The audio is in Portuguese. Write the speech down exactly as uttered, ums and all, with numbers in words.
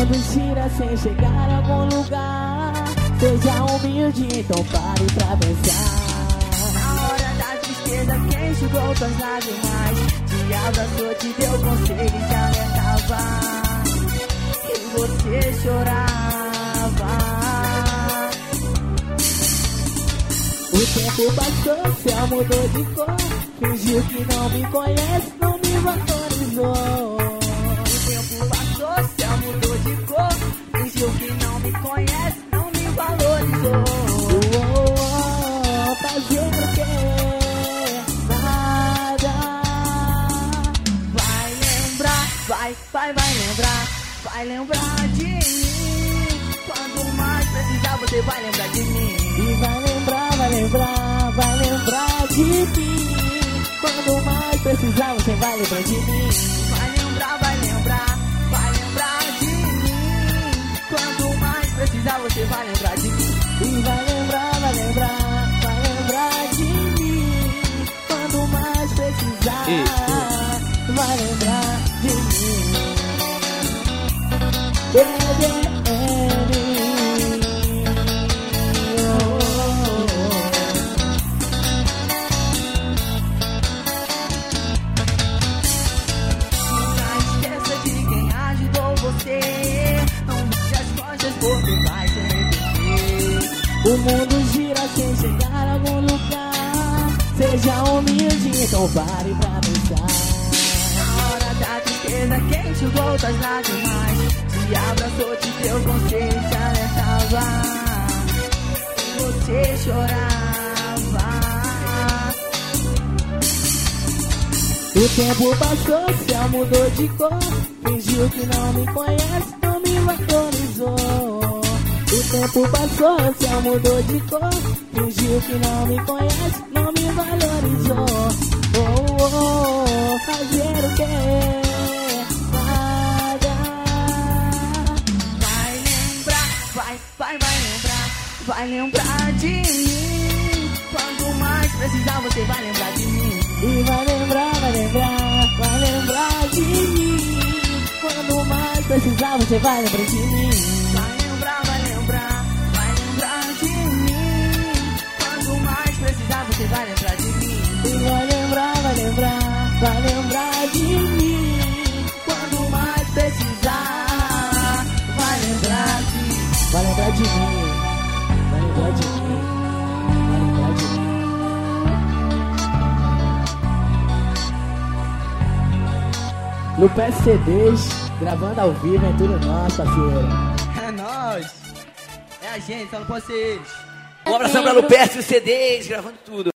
mundo gira sem chegar a algum lugar. Seja humilde, então pare pra pensar. Na hora da tristeza, quem enxugou tuas lágrimas? Te abraçou, te deu conselho e te alertava que você chorava. O tempo passou, o céu mudou de cor. Fingiu que não me conhece, não me valorizou. O tempo passou, o céu mudou de cor. Fingiu que não me conhece, não me valorizou. Oh, oh, oh, fazer o quê? Nada. Vai lembrar, vai, vai, vai lembrar. Vai lembrar de mim. Quando mais precisar, você vai lembrar de mim. E vai lembrar, vai lembrar, vai lembrar de mim. Quando mais precisar, você vai lembrar de mim. Vai lembrar, vai lembrar, vai lembrar de mim. Quando mais precisar, você vai lembrar de mim. E vai lembrar, vai lembrar, vai lembrar de mim. Quando mais precisar, vai lembrar de mim. Yeah, yeah. O mundo gira sem chegar a algum lugar. Seja humilde, então pare pra pensar. Na hora da tristeza, quem enxugou tuas lágrimas? Te abraçou, te deu conselho, te alertava que você chorava. O tempo passou, o céu mudou de cor. Fingiu que não me conhece, não me valorizou. O tempo passou, o céu mudou de cor. Fingiu que não me conhece, não me valorizou. Oh, oh, oh, fazer o quê? Nada. Vai lembrar, vai, vai, vai lembrar. Vai lembrar de mim. Quando mais precisar, você vai lembrar de mim. E vai lembrar, vai lembrar, vai lembrar de mim. Quando mais precisar, você vai lembrar de mim. Vai lembrar, vai lembrar, vai lembrar de mim. Quando mais precisar, você vai lembrar de mim. E vai lembrar, vai lembrar, vai lembrar de mim. Quando mais precisar, vai lembrar de mim. Vai lembrar de mim, vai lembrar de mim, vai lembrar de mim. No P S C Ds, gravando ao vivo, é tudo nosso, parceiro. É nóis. É a gente, só não pode ser eles. Um abração pra Lupercio C Ds, gravando tudo.